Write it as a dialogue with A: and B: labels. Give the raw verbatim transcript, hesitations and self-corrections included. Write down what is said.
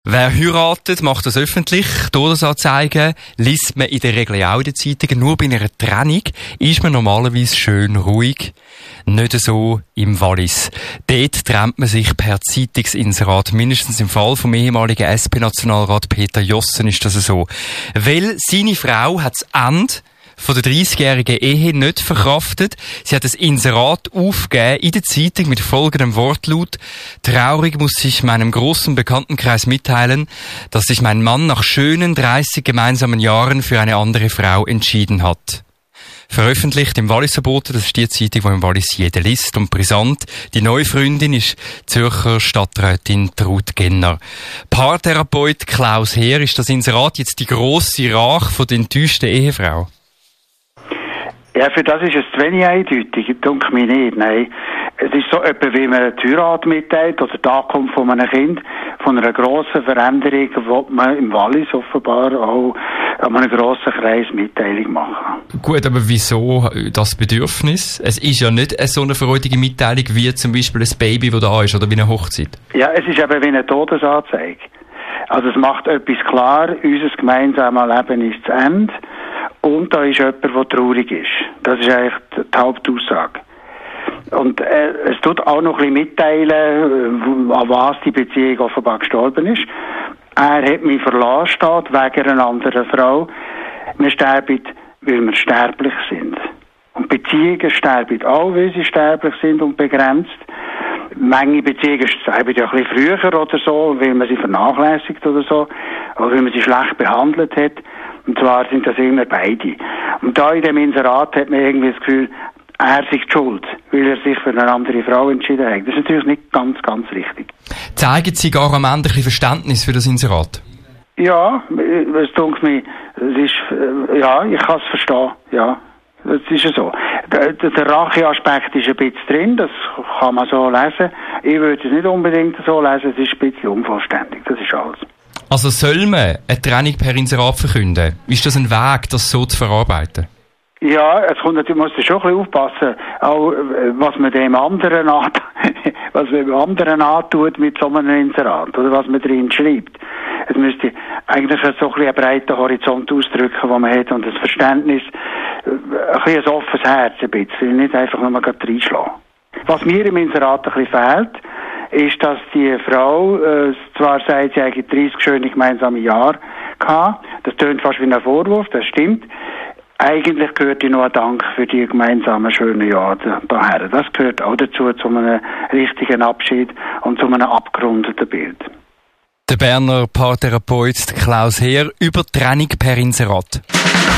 A: Wer heiratet, macht das öffentlich. Todesanzeigen liest man in der Regel auch in den Zeitungen. Nur bei einer Trennung ist man normalerweise schön ruhig. Nicht so im Wallis. Dort trennt man sich per Zeitungsinserat. Mindestens im Fall vom ehemaligen S P-Nationalrat Peter Jossen ist das so. Weil seine Frau hat das Ende von der dreissigjährigen Ehe nicht verkraftet. Sie hat das Inserat aufgegeben in der Zeitung mit folgendem Wortlaut: Traurig muss ich meinem großen Bekanntenkreis mitteilen, dass sich mein Mann nach schönen dreißig gemeinsamen Jahren für eine andere Frau entschieden hat. Veröffentlicht im Walliser Boten, das ist die Zeitung, die im Wallis jeder liest. Und brisant, die neue Freundin ist Zürcher Stadträtin Ruth Genner. Paartherapeut Klaus Heer, ist das Inserat jetzt die grosse Rache von der enttäuschten Ehefrau?
B: Ja, für das ist es zu wenig eindeutig, denke mir nicht, nein. Es ist so etwa, wie man die Heirat mitteilt oder die Ankunft von einem Kind, von einer grossen Veränderung, die man im Wallis offenbar auch an einem grossen Kreis Mitteilung machen.
A: Gut, aber wieso das Bedürfnis? Es ist ja nicht so eine freudige Mitteilung wie zum Beispiel ein Baby, das da ist, oder wie eine Hochzeit.
B: Ja, es ist eben wie eine Todesanzeige. Also es macht etwas klar, unser gemeinsames Leben ist zu Ende. Und da ist jemand, der traurig ist. Das ist eigentlich die Hauptaussage. Und äh, es tut auch noch ein bisschen mitteilen, an was die Beziehung offenbar gestorben ist. Er hat mich verlassen, steht, wegen einer anderen Frau. Wir sterben, weil wir sterblich sind. Und Beziehungen sterben auch, weil sie sterblich sind und begrenzt. Manche Beziehungen sterben ja ein bisschen früher oder so, weil man sie vernachlässigt oder so, oder weil man sie schlecht behandelt hat. Und zwar sind das immer beide. Und da in dem Inserat hat man irgendwie das Gefühl, er sich schuld, weil er sich für eine andere Frau entschieden hat. Das ist natürlich nicht ganz, ganz richtig.
A: Zeigen Sie gar am Ende ein bisschen Verständnis für das Inserat?
B: Ja, es tut mir, es ist, ja, ich kann es verstehen, ja. Das ist ja so. Der, der Racheaspekt ist ein bisschen drin, das kann man so lesen. Ich würde es nicht unbedingt so lesen, es ist ein bisschen unvollständig, das ist alles.
A: Also soll man eine Trennung per Inserat verkünden? Ist das ein Weg, das so zu verarbeiten?
B: Ja, es kommt natürlich, man muss schon ein bisschen aufpassen, auch was man dem anderen an, was man dem anderen antut mit so einem Inserat, oder was man drin schreibt. Es müsste eigentlich so ein bisschen einen breiten Horizont ausdrücken, den man hat, und das Verständnis, ein bisschen ein offenes Herz ein bisschen, nicht einfach nur mal reinschlagen. Was mir im Inserat ein bisschen fehlt, ist, dass die Frau äh, zwar sagt, sie hätte dreißig schöne gemeinsame Jahre gehabt. Das tönt fast wie ein Vorwurf, das stimmt. Eigentlich gehört noch ein Dank für die gemeinsamen schönen Jahre daher. Das gehört auch dazu, zu einem richtigen Abschied und zu einem abgerundeten Bild.
A: Der Berner Paartherapeut Klaus Heer über Trennung per Inserat.